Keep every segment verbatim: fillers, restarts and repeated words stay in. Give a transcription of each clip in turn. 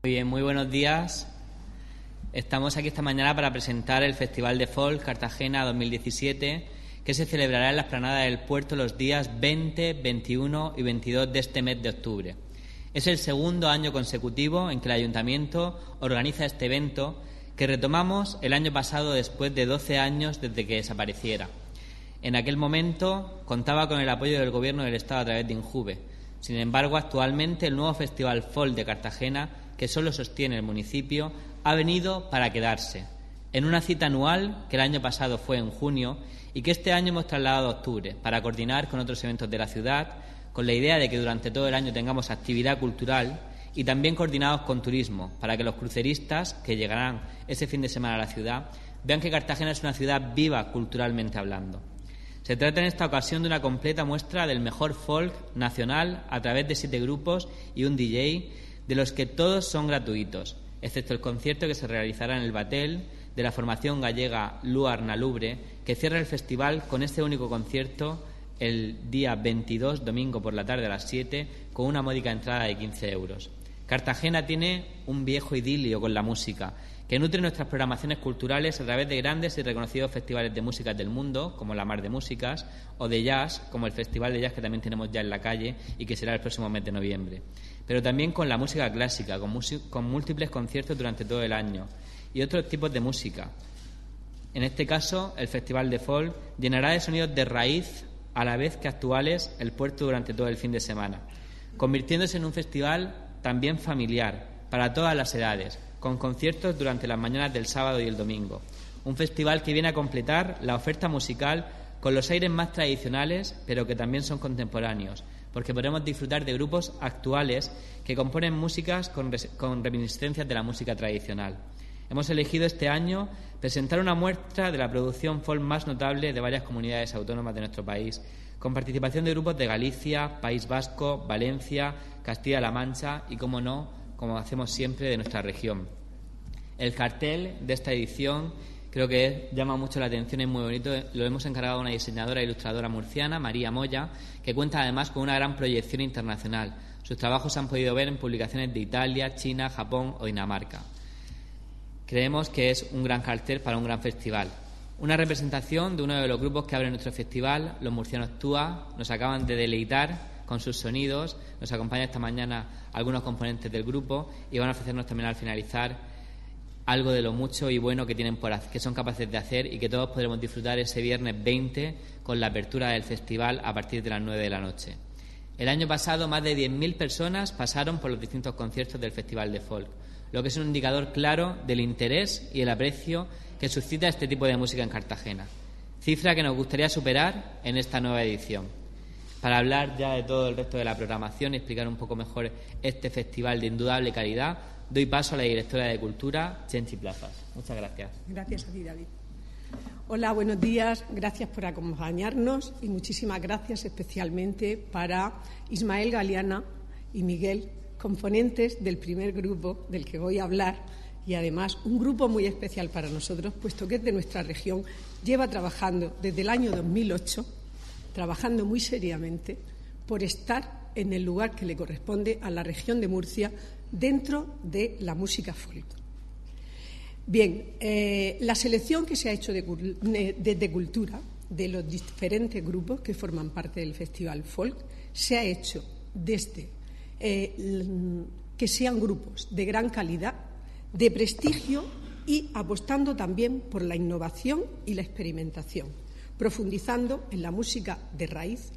Muy bien, muy buenos días. Estamos aquí esta mañana para presentar el Festival de Folk Cartagena dos mil diecisiete, que se celebrará en la explanada del puerto los días veinte, veintiuno y veintidós de este mes de octubre. Es el segundo año consecutivo en que el Ayuntamiento organiza este evento, que retomamos el año pasado después de doce años desde que desapareciera. En aquel momento contaba con el apoyo del Gobierno del Estado a través de Injuve. Sin embargo, actualmente el nuevo Festival Folk de Cartagena, que solo sostiene el municipio, ha venido para quedarse, en una cita anual que el año pasado fue en junio y que este año hemos trasladado a octubre para coordinar con otros eventos de la ciudad, con la idea de que durante todo el año tengamos actividad cultural y también coordinados con turismo, para que los cruceristas que llegarán ese fin de semana a la ciudad vean que Cartagena es una ciudad viva culturalmente hablando. Se trata en esta ocasión de una completa muestra del mejor folk nacional a través de siete grupos y un D J, de los que todos son gratuitos, excepto el concierto que se realizará en el Batel de la formación gallega Luar na Lubre, que cierra el festival con este único concierto el día veintidós, domingo por la tarde a las siete, con una módica entrada de quince euros. Cartagena tiene un viejo idilio con la música, que nutre nuestras programaciones culturales a través de grandes y reconocidos festivales de músicas del mundo, como la Mar de Músicas, o de jazz, como el Festival de Jazz que también tenemos ya en la calle y que será el próximo mes de noviembre. Pero también con la música clásica, con, con múltiples conciertos durante todo el año y otros tipos de música. En este caso, el Festival de Folk llenará de sonidos de raíz a la vez que actuales el puerto durante todo el fin de semana, convirtiéndose en un festival también familiar para todas las edades, con conciertos durante las mañanas del sábado y el domingo. Un festival que viene a completar la oferta musical con los aires más tradicionales, pero que también son contemporáneos, porque podremos disfrutar de grupos actuales que componen músicas con, con reminiscencias de la música tradicional. Hemos elegido este año presentar una muestra de la producción folk más notable de varias comunidades autónomas de nuestro país, con participación de grupos de Galicia, País Vasco, Valencia, Castilla-La Mancha y, como no, como hacemos siempre, de nuestra región. El cartel de esta edición creo que llama mucho la atención, es muy bonito. Lo hemos encargado a una diseñadora e ilustradora murciana, María Moya, que cuenta además con una gran proyección internacional. Sus trabajos se han podido ver en publicaciones de Italia, China, Japón o Dinamarca. Creemos que es un gran cartel para un gran festival. Una representación de uno de los grupos que abre nuestro festival, los murcianos Túa. Nos acaban de deleitar con sus sonidos. Nos acompañan esta mañana algunos componentes del grupo y van a ofrecernos también al finalizar algo de lo mucho y bueno que tienen por hacer, que son capaces de hacer y que todos podremos disfrutar ese viernes veinte con la apertura del festival a partir de las nueve de la noche. El año pasado más de diez mil personas pasaron por los distintos conciertos del Festival de Folk, lo que es un indicador claro del interés y el aprecio que suscita este tipo de música en Cartagena, cifra que nos gustaría superar en esta nueva edición. Para hablar ya de todo el resto de la programación y explicar un poco mejor este festival de indudable calidad, doy paso a la directora de Cultura, Chenchi Plazas. Muchas gracias. Gracias a ti, David. Hola, buenos días. Gracias por acompañarnos y muchísimas gracias especialmente para Ismael Galeana y Miguel, componentes del primer grupo del que voy a hablar, y además un grupo muy especial para nosotros, puesto que es de nuestra región. Lleva trabajando desde el año dos mil ocho, trabajando muy seriamente por estar en el lugar que le corresponde a la región de Murcia dentro de la música folk. Bien, eh, la selección que se ha hecho desde de, de Cultura de los diferentes grupos que forman parte del Festival Folk se ha hecho desde eh, que sean grupos de gran calidad, de prestigio y apostando también por la innovación y la experimentación, profundizando en la música de raíz.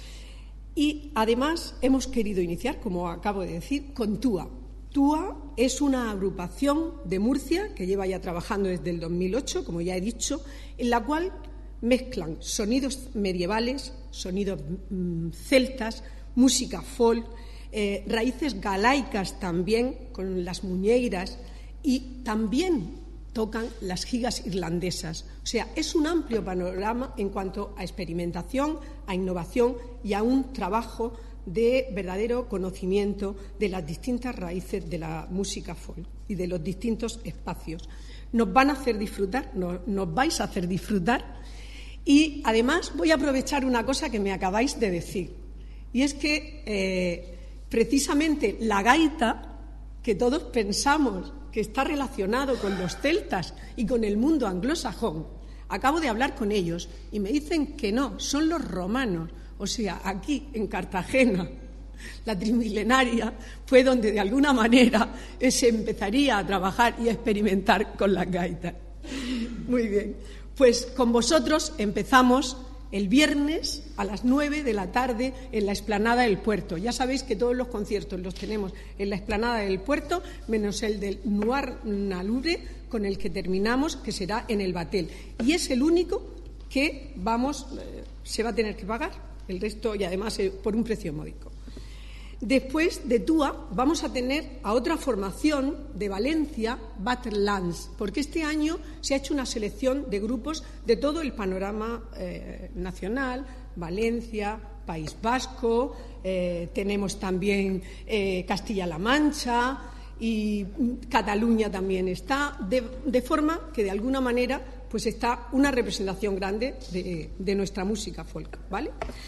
Y además hemos querido iniciar, como acabo de decir, con Túa. Túa es una agrupación de Murcia que lleva ya trabajando desde el dos mil ocho, como ya he dicho, en la cual mezclan sonidos medievales, sonidos mmm, celtas, música folk, eh, raíces galaicas también, con las muñeiras, y también tocan las gigas irlandesas. O sea, es un amplio panorama en cuanto a experimentación, a innovación y a un trabajo de verdadero conocimiento de las distintas raíces de la música folk y de los distintos espacios. Nos van a hacer disfrutar, nos, nos vais a hacer disfrutar, y además voy a aprovechar una cosa que me acabáis de decir, y es que eh, precisamente la gaita que todos pensamos que está relacionado con los celtas y con el mundo anglosajón. Acabo de hablar con ellos y me dicen que no, son los romanos. O sea, aquí en Cartagena, la trimilenaria, fue donde de alguna manera se empezaría a trabajar y a experimentar con las gaitas. Muy bien, pues con vosotros empezamos el viernes a las nueve de la tarde en la Explanada del Puerto. Ya sabéis que todos los conciertos los tenemos en la Explanada del Puerto, menos el del Noir Nalure, con el que terminamos, que será en el Batel. Y es el único que vamos, eh, se va a tener que pagar, el resto, y además eh, por un precio módico. Después de Túa vamos a tener a otra formación de Valencia, Battlelands, porque este año se ha hecho una selección de grupos de todo el panorama eh, nacional, Valencia, País Vasco, eh, tenemos también eh, Castilla-La Mancha y Cataluña también está, de, de forma que de alguna manera pues está una representación grande de, de nuestra música folk, ¿vale?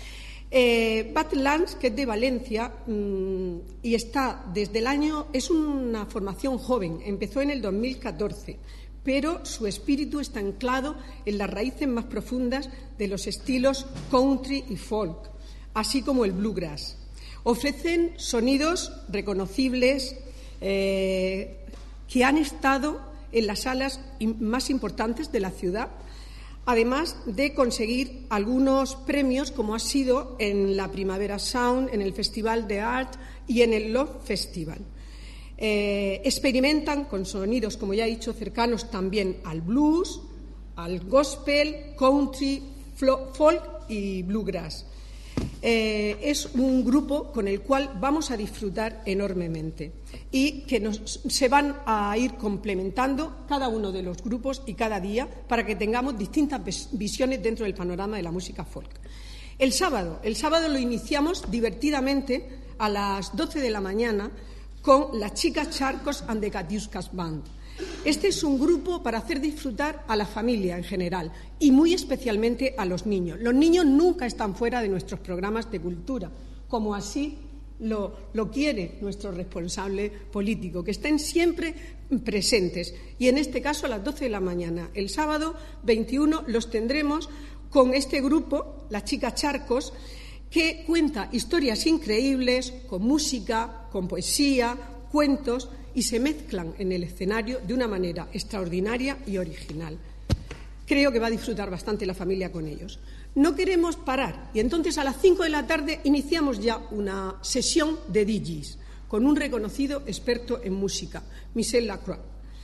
Eh, Battlelands, que es de Valencia mmm, y está desde el año, es una formación joven, empezó en el dos mil catorce, pero su espíritu está anclado en las raíces más profundas de los estilos country y folk, así como el bluegrass. Ofrecen sonidos reconocibles eh, que han estado en las salas más importantes de la ciudad, además de conseguir algunos premios, como ha sido en la Primavera Sound, en el Festival de Art y en el Love Festival. Eh, experimentan con sonidos, como ya he dicho, cercanos también al blues, al gospel, country, folk y bluegrass. Eh, es un grupo con el cual vamos a disfrutar enormemente y que nos, se van a ir complementando cada uno de los grupos y cada día para que tengamos distintas visiones dentro del panorama de la música folk. El sábado, el sábado lo iniciamos divertidamente a las doce de la mañana con las Chicas Charcos and the Katiuskas Band. Este es un grupo para hacer disfrutar a la familia en general y muy especialmente a los niños. Los niños nunca están fuera de nuestros programas de cultura, como así lo, lo quiere nuestro responsable político, que estén siempre presentes. Y en este caso a las doce de la mañana, el sábado veintiuno, los tendremos con este grupo, las Chicas Charcos, que cuenta historias increíbles, con música, con poesía, cuentos, y se mezclan en el escenario de una manera extraordinaria y original. Creo que va a disfrutar bastante la familia con ellos. No queremos parar y entonces a las cinco de la tarde iniciamos ya una sesión de D Js con un reconocido experto en música, Michel Lacroix.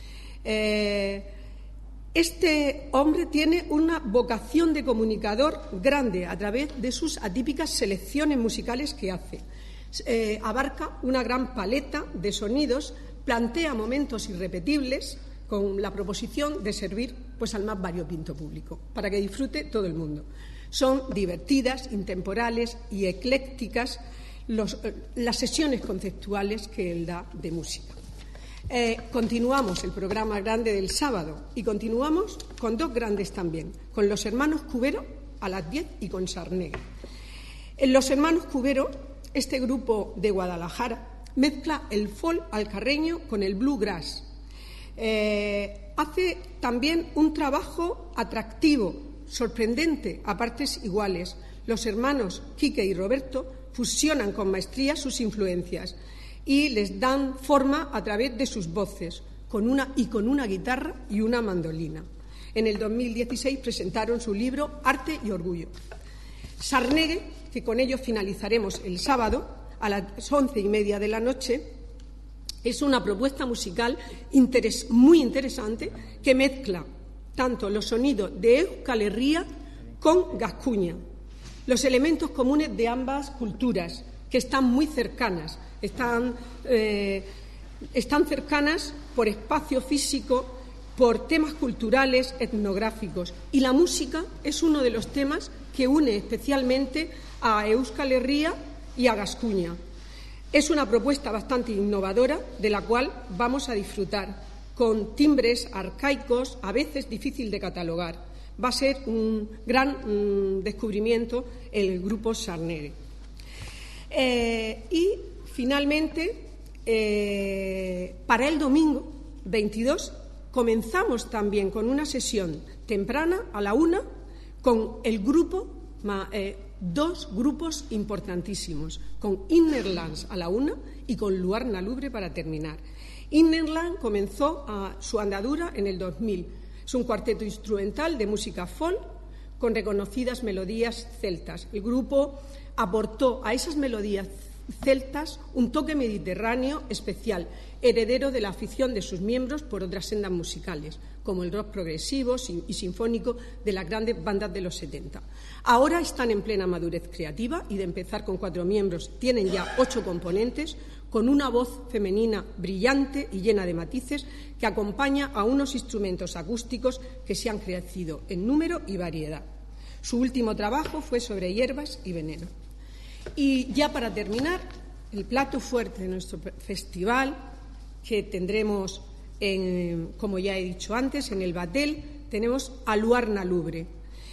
Eh, este hombre tiene una vocación de comunicador grande a través de sus atípicas selecciones musicales que hace. Eh, abarca una gran paleta de sonidos, plantea momentos irrepetibles con la proposición de servir pues, al más variopinto público, para que disfrute todo el mundo. Son divertidas, intemporales y eclécticas los, eh, las sesiones conceptuales que él da de música. Eh, continuamos el programa grande del sábado y continuamos con dos grandes también, con los hermanos Cubero a las diez y con Sarnegue. En los hermanos Cubero, este grupo de Guadalajara mezcla el folk alcarreño con el bluegrass. Eh, hace también un trabajo atractivo, sorprendente, a partes iguales. Los hermanos Quique y Roberto fusionan con maestría sus influencias y les dan forma a través de sus voces, con una, y con una guitarra y una mandolina. En el dos mil dieciséis presentaron su libro Arte y Orgullo. Sarnegue, que con ello finalizaremos el sábado, a las once y media de la noche, es una propuesta musical interes, muy interesante que mezcla tanto los sonidos de Euskal Herria con Gascuña, los elementos comunes de ambas culturas, que están muy cercanas, están, eh, están cercanas por espacio físico, por temas culturales, etnográficos, y la música es uno de los temas que une especialmente a Euskal Herria y a Gascuña. Es una propuesta bastante innovadora de la cual vamos a disfrutar con timbres arcaicos, a veces difícil de catalogar. Va a ser un gran um, descubrimiento el grupo Sarnegue. Eh, y finalmente Eh, para el domingo veintidós comenzamos también con una sesión temprana a la una con el grupo, eh, dos grupos importantísimos, con Innerlands a la una y con Luarna Lubre para terminar. Innerland comenzó a su andadura en el dos mil. Es un cuarteto instrumental de música folk con reconocidas melodías celtas. El grupo aportó a esas melodías celtas un toque mediterráneo especial, heredero de la afición de sus miembros por otras sendas musicales, como el rock progresivo y sinfónico de las grandes bandas de los setenta. Ahora están en plena madurez creativa y de empezar con cuatro miembros tienen ya ocho componentes, con una voz femenina brillante y llena de matices que acompaña a unos instrumentos acústicos que se han crecido en número y variedad. Su último trabajo fue sobre hierbas y veneno. Y ya para terminar, el plato fuerte de nuestro festival, que tendremos, en, como ya he dicho antes, en el Batel, tenemos a Luarna Lubre.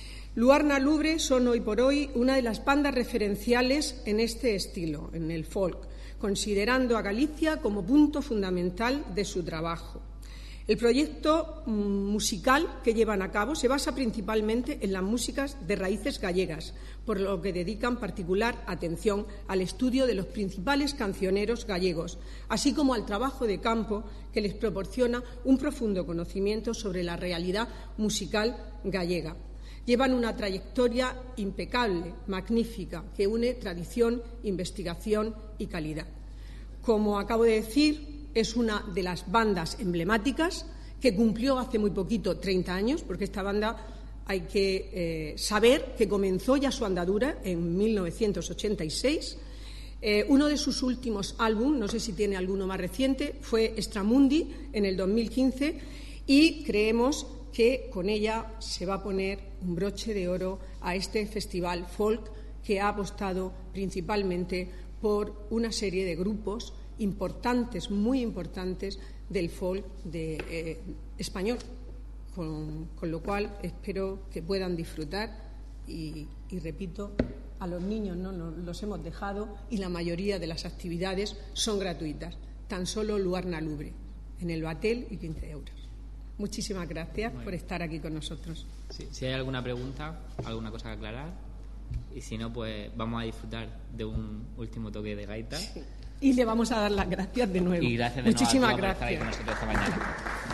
Luarna Lubre son hoy por hoy una de las bandas referenciales en este estilo, en el folk, considerando a Galicia como punto fundamental de su trabajo. El proyecto musical que llevan a cabo se basa principalmente en las músicas de raíces gallegas, por lo que dedican particular atención al estudio de los principales cancioneros gallegos, así como al trabajo de campo que les proporciona un profundo conocimiento sobre la realidad musical gallega. Llevan una trayectoria impecable, magnífica, que une tradición, investigación y calidad. Como acabo de decir, es una de las bandas emblemáticas que cumplió hace muy poquito treinta años, porque esta banda hay que eh, saber que comenzó ya su andadura en mil novecientos ochenta y seis. Eh, uno de sus últimos álbumes, no sé si tiene alguno más reciente, fue Extramundi en el dos mil quince y creemos que con ella se va a poner un broche de oro a este festival folk que ha apostado principalmente por una serie de grupos importantes, muy importantes del folk de, eh, español, con, con lo cual espero que puedan disfrutar y, y repito, a los niños no nos los hemos dejado y la mayoría de las actividades son gratuitas, tan solo Luarna Lubre, en el Batel y quince euros. Muchísimas gracias por estar aquí con nosotros. Sí, si hay alguna pregunta, alguna cosa que aclarar, y si no, pues vamos a disfrutar de un último toque de gaita. Sí. Y le vamos a dar las gracias de nuevo. Y gracias de Muchísimas nuevo a todos gracias. por estar ahí con nosotros esta mañana.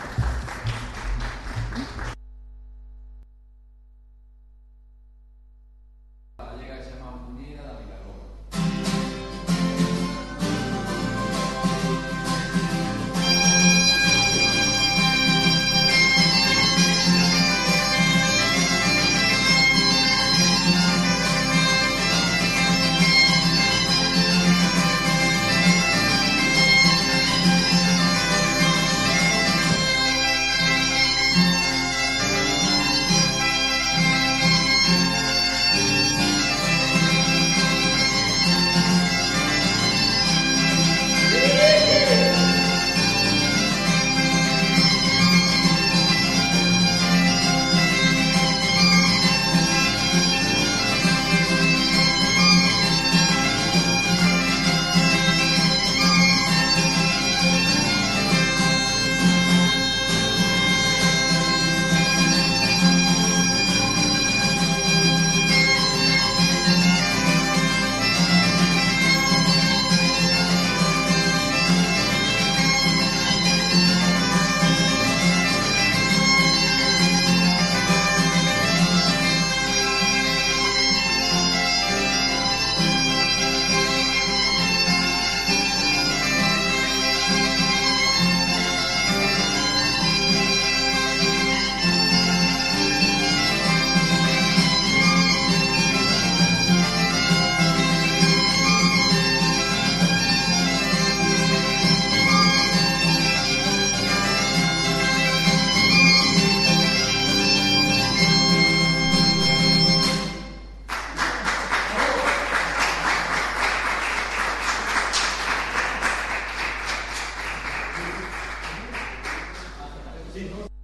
Sí.